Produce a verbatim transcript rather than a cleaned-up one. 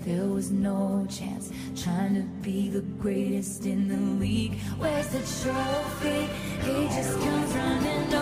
there was no chance. Trying to be the greatest in the league. Where's the trophy? He just comes running over.